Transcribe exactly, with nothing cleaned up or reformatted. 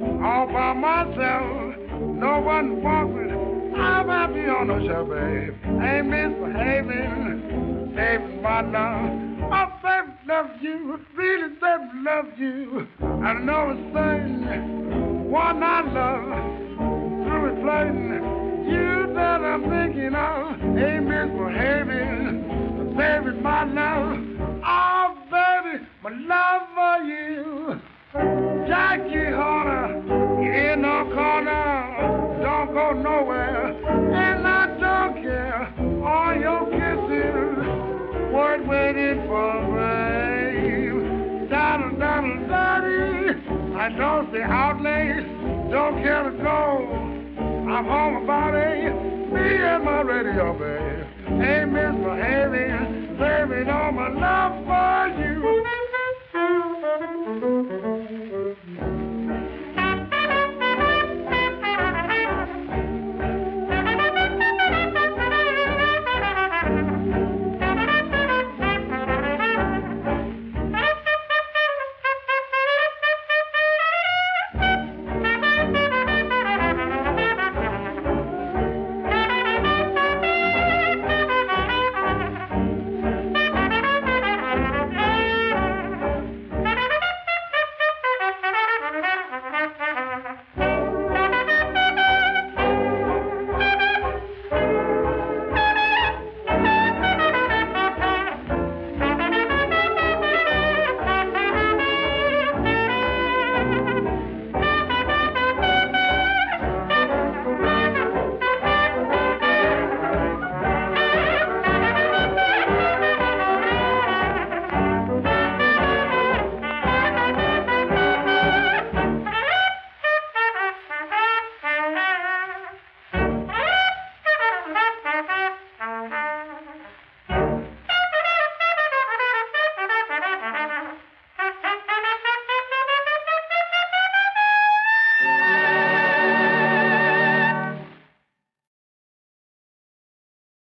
all by myself. No one walking. I'm happy on the shelf, babe. Ain't misbehaving, saving my love. I baby love you, really baby love you. I know it's thing, one I love, through it flirting. You that I'm thinking of, ain't misbehaving, saving my love. Oh, baby, my love for you. Jackie Horner, you in no corner, don't go nowhere, and I don't care. All your kisses, worth waiting for, babe. Down, down, daddy, I don't say outlays, don't care to go. I'm home about eight, me and my radio, babe. Ain't misbehaving, saving all my love for you.